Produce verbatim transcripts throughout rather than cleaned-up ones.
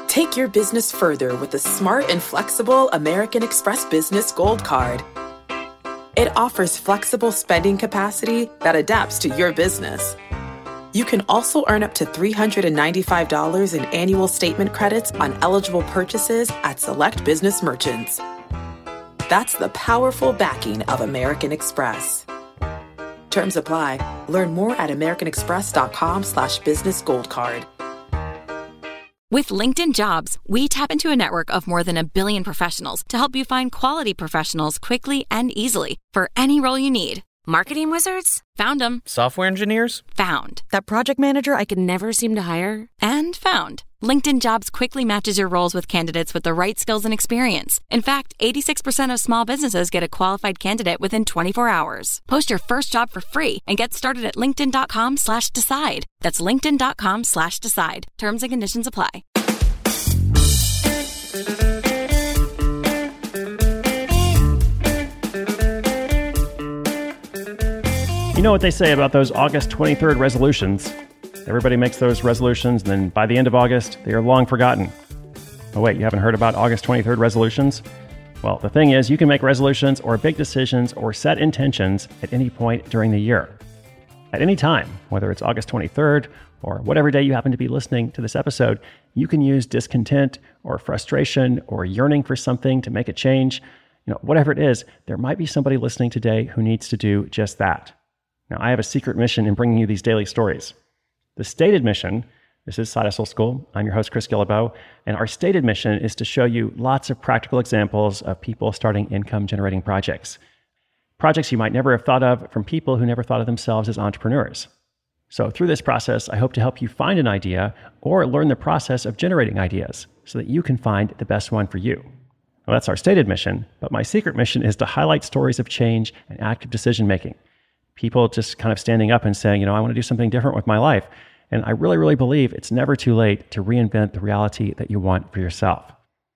Take your business further with the smart and flexible American Express Business Gold Card. It offers flexible spending capacity that adapts to your business. You can also earn up to three hundred ninety-five dollars in annual statement credits on eligible purchases at select business merchants. That's the powerful backing of American Express. Terms apply. Learn more at americanexpress.com slash business gold card. With LinkedIn Jobs, we tap into a network of more than a billion professionals to help you find quality professionals quickly and easily for any role you need. Marketing wizards? Found them. Software engineers? Found. That project manager I could never seem to hire? And found. LinkedIn Jobs quickly matches your roles with candidates with the right skills and experience. In fact, eighty-six percent of small businesses get a qualified candidate within twenty-four hours. Post your first job for free and get started at linkedin.com slash decide. That's linkedin.com slash decide. Terms and conditions apply. You know what they say about those August twenty-third resolutions. Everybody makes those resolutions, and then by the end of August, they are long forgotten. Oh wait, you haven't heard about August twenty-third resolutions? Well, the thing is, you can make resolutions or big decisions or set intentions at any point during the year. At any time, whether it's August twenty-third or whatever day you happen to be listening to this episode, you can use discontent or frustration or yearning for something to make a change. You know, whatever it is, there might be somebody listening today who needs to do just that. Now, I have a secret mission in bringing you these daily stories. The stated mission, this is Side Hustle School. I'm your host, Chris Guillebeau, and our stated mission is to show you lots of practical examples of people starting income-generating projects. Projects you might never have thought of from people who never thought of themselves as entrepreneurs. So through this process, I hope to help you find an idea or learn the process of generating ideas so that you can find the best one for you. Well, that's our stated mission, but my secret mission is to highlight stories of change and active decision-making. People just kind of standing up and saying, you know, I want to do something different with my life. And I really, really believe it's never too late to reinvent the reality that you want for yourself.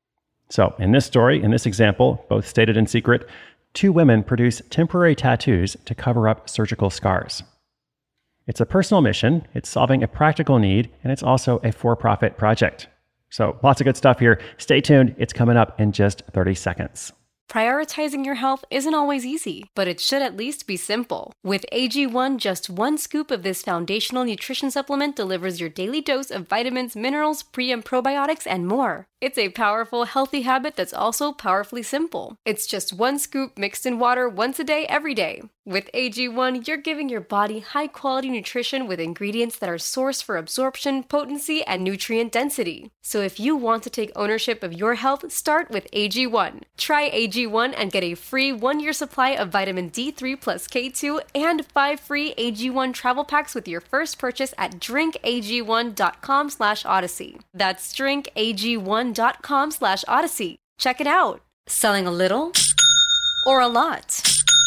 So in this story, in this example, both stated and secret, two women produce temporary tattoos to cover up surgical scars. It's a personal mission, it's solving a practical need, and it's also a for-profit project. So lots of good stuff here. Stay tuned. It's coming up in just thirty seconds. Prioritizing your health isn't always easy, but it should at least be simple. With A G one, just one scoop of this foundational nutrition supplement delivers your daily dose of vitamins, minerals, pre- and probiotics, and more. It's a powerful, healthy habit that's also powerfully simple. It's just one scoop mixed in water once a day, every day. With A G one, you're giving your body high-quality nutrition with ingredients that are sourced for absorption, potency, and nutrient density. So if you want to take ownership of your health, start with A G one. Try A G one and get a free one-year supply of vitamin D three plus K two and five free A G one travel packs with your first purchase at drinkag1.com slash odyssey. That's drinkag1.com slash odyssey. Check it out. Selling a little or a lot?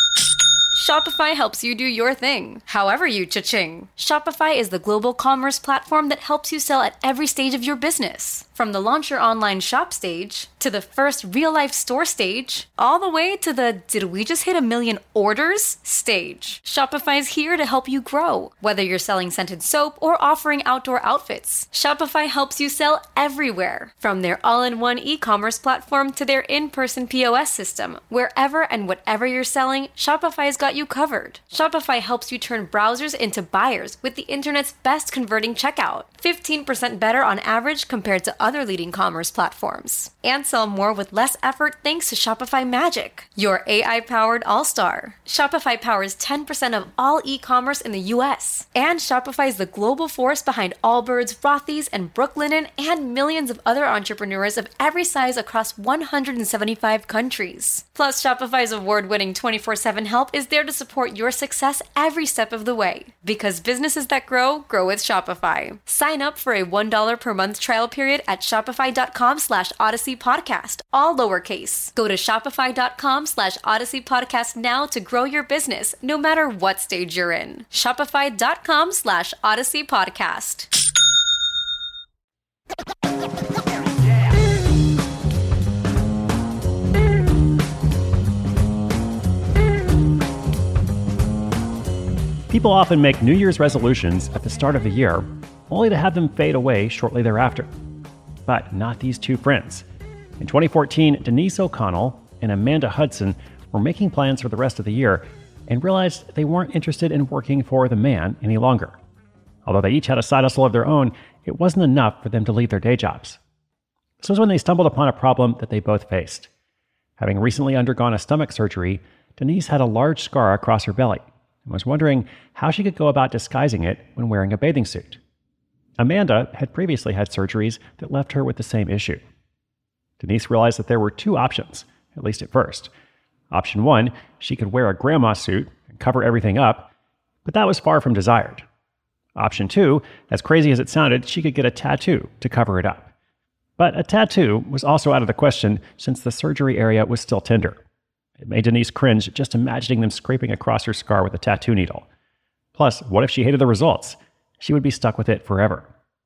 Shopify helps you do your thing, however you cha-ching. Shopify is the global commerce platform that helps you sell at every stage of your business. From the launch your online shop stage, to the first real-life store stage, all the way to the did we just hit a million orders stage. Shopify's here to help you grow. Whether you're selling scented soap or offering outdoor outfits, Shopify helps you sell everywhere. From their all-in-one e-commerce platform to their in-person P O S system, wherever and whatever you're selling, Shopify's got you covered. Shopify helps you turn browsers into buyers with the internet's best converting checkout, fifteen percent better on average compared to other leading commerce platforms. And sell more with less effort thanks to Shopify Magic, your A I-powered all-star. Shopify powers ten percent of all e-commerce in the U S. And Shopify is the global force behind Allbirds, Rothy's, and Brooklinen, and millions of other entrepreneurs of every size across one hundred seventy-five countries. Plus, Shopify's award-winning twenty-four seven help is there to support your success every step of the way. Because businesses that grow, grow with Shopify. Sign up for a one dollar per month trial period at shopify.com slash odyssey podcast, all lowercase. Go to shopify.com slash odyssey podcast now to grow your business, no matter what stage you're in. Shopify.com slash odyssey podcast. People often make New Year's resolutions at the start of the year, only to have them fade away shortly thereafter. but not these two friends. In twenty fourteen, Denise O'Connell and Amanda Hudson were making plans for the rest of the year and realized they weren't interested in working for the man any longer. Although they each had a side hustle of their own, it wasn't enough for them to leave their day jobs. This was when they stumbled upon a problem that they both faced. Having recently undergone a stomach surgery, Denise had a large scar across her belly and was wondering how she could go about disguising it when wearing a bathing suit. Amanda had previously had surgeries that left her with the same issue. Denise realized that there were two options, at least at first. Option one, she could wear a grandma suit and cover everything up, but that was far from desired. Option two, as crazy as it sounded, she could get a tattoo to cover it up. But a tattoo was also out of the question since the surgery area was still tender. It made Denise cringe just imagining them scraping across her scar with a tattoo needle. Plus, what if she hated the results? She would be stuck with it forever.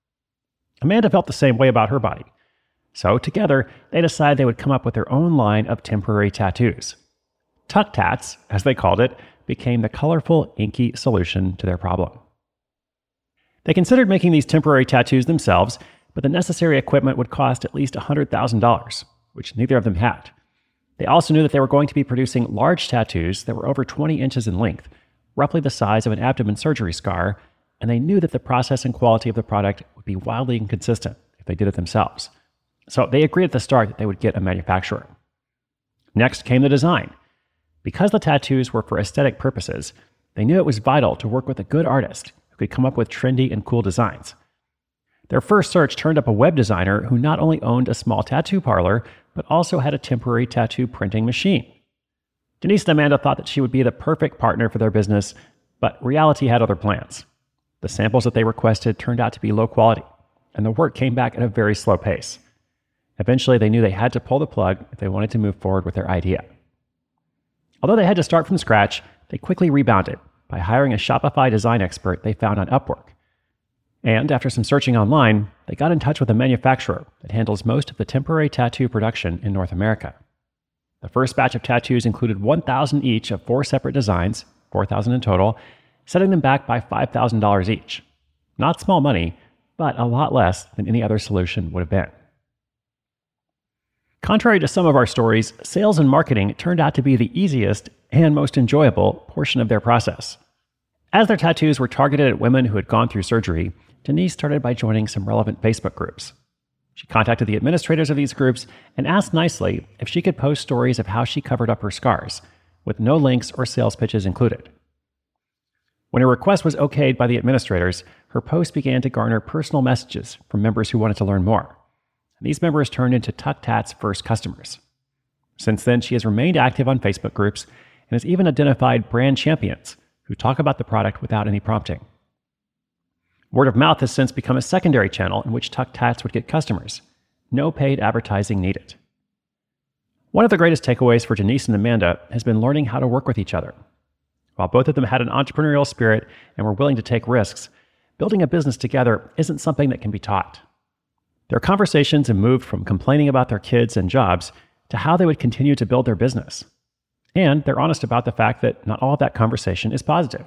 Amanda felt the same way about her body. So together, they decided they would come up with their own line of temporary tattoos. Tuck Tats, as they called it, became the colorful, inky solution to their problem. They considered making these temporary tattoos themselves, but the necessary equipment would cost at least one hundred thousand dollars, which neither of them had. They also knew that they were going to be producing large tattoos that were over twenty inches in length, roughly the size of an abdomen surgery scar, and they knew that the process and quality of the product would be wildly inconsistent if they did it themselves. So they agreed at the start that they would get a manufacturer. Next came the design. Because the tattoos were for aesthetic purposes, they knew it was vital to work with a good artist who could come up with trendy and cool designs. Their first search turned up a web designer who not only owned a small tattoo parlor, but also had a temporary tattoo printing machine. Denise and Amanda thought that she would be the perfect partner for their business, but reality had other plans. The samples that they requested turned out to be low quality, and the work came back at a very slow pace. Eventually, they knew they had to pull the plug if they wanted to move forward with their idea. Although they had to start from scratch, they quickly rebounded by hiring a Shopify design expert they found on Upwork. And after some searching online, they got in touch with a manufacturer that handles most of the temporary tattoo production in North America. The first batch of tattoos included one thousand each of four separate designs, four thousand in total, setting them back by five thousand dollars each. Not small money, but a lot less than any other solution would have been. Contrary to some of our stories, sales and marketing turned out to be the easiest and most enjoyable portion of their process. As their tattoos were targeted at women who had gone through surgery, Denise started by joining some relevant Facebook groups. She contacted the administrators of these groups and asked nicely if she could post stories of how she covered up her scars, with no links or sales pitches included. When her request was okayed by the administrators, her post began to garner personal messages from members who wanted to learn more. These members turned into Tuck Tat's first customers. Since then, she has remained active on Facebook groups and has even identified brand champions who talk about the product without any prompting. Word of mouth has since become a secondary channel in which Tuck Tats would get customers. No paid advertising needed. One of the greatest takeaways for Denise and Amanda has been learning how to work with each other. While both of them had an entrepreneurial spirit and were willing to take risks, building a business together isn't something that can be taught. Their conversations have moved from complaining about their kids and jobs to how they would continue to build their business. And they're honest about the fact that not all of that conversation is positive.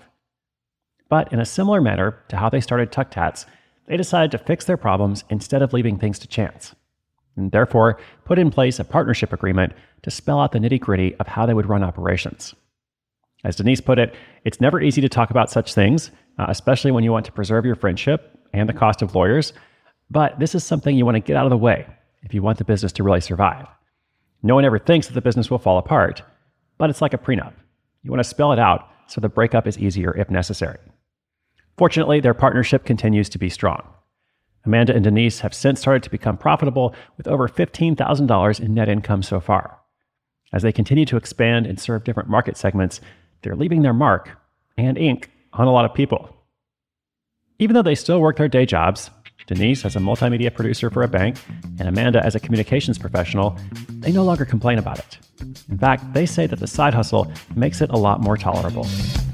But in a similar manner to how they started Tuck Tats, they decided to fix their problems instead of leaving things to chance, and therefore put in place a partnership agreement to spell out the nitty-gritty of how they would run operations. As Denise put it, it's never easy to talk about such things, uh, especially when you want to preserve your friendship and the cost of lawyers. But this is something you want to get out of the way if you want the business to really survive. No one ever thinks that the business will fall apart, but it's like a prenup. You want to spell it out so the breakup is easier if necessary. Fortunately, their partnership continues to be strong. Amanda and Denise have since started to become profitable with over fifteen thousand dollars in net income so far. As they continue to expand and serve different market segments, they're leaving their mark and ink on a lot of people. Even though they still work their day jobs, Denise as a multimedia producer for a bank, and Amanda as a communications professional, they no longer complain about it. In fact, they say that the side hustle makes it a lot more tolerable.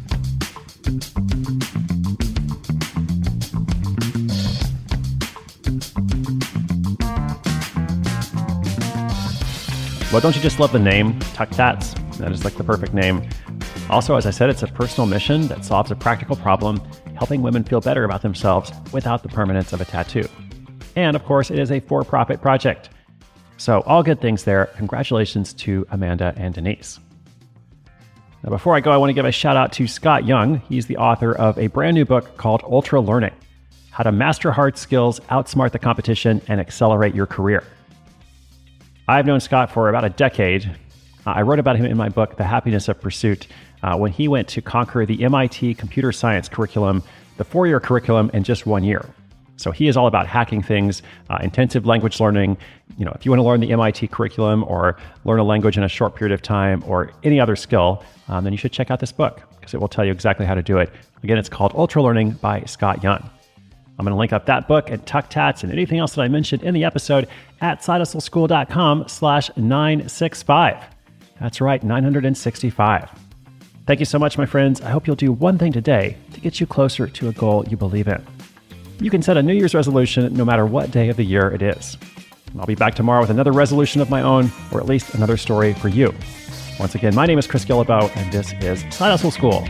Well, don't you just love the name, Tuck Tats? That is like the perfect name. Also, as I said, it's a personal mission that solves a practical problem, helping women feel better about themselves without the permanence of a tattoo. And of course, it is a for-profit project. So all good things there. Congratulations to Amanda and Denise. Now, before I go, I want to give a shout out to Scott Young. He's the author of a brand new book called Ultra Learning: How to Master Hard Skills, Outsmart the Competition, and Accelerate Your Career. I've known Scott for about a decade. Uh, I wrote about him in my book, The Happiness of Pursuit, uh, when he went to conquer the M I T computer science curriculum, the four-year curriculum, in just one year. So he is all about hacking things, uh, intensive language learning. You know, if you want to learn the M I T curriculum or learn a language in a short period of time or any other skill, um, then you should check out this book because it will tell you exactly how to do it. Again, it's called Ultra Learning by Scott Young. I'm going to link up that book and TuckTats and anything else that I mentioned in the episode at sidehustleschool.com slash 965. That's right, nine hundred sixty-five. Thank you so much, my friends. I hope you'll do one thing today to get you closer to a goal you believe in. You can set a New Year's resolution no matter what day of the year it is. I'll be back tomorrow with another resolution of my own, or at least another story for you. Once again, my name is Chris Guillebeau, and this is Side Hustle School.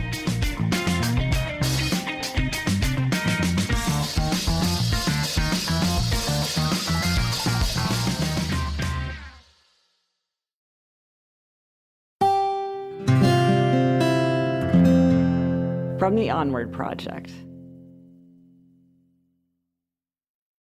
From the Onward Project.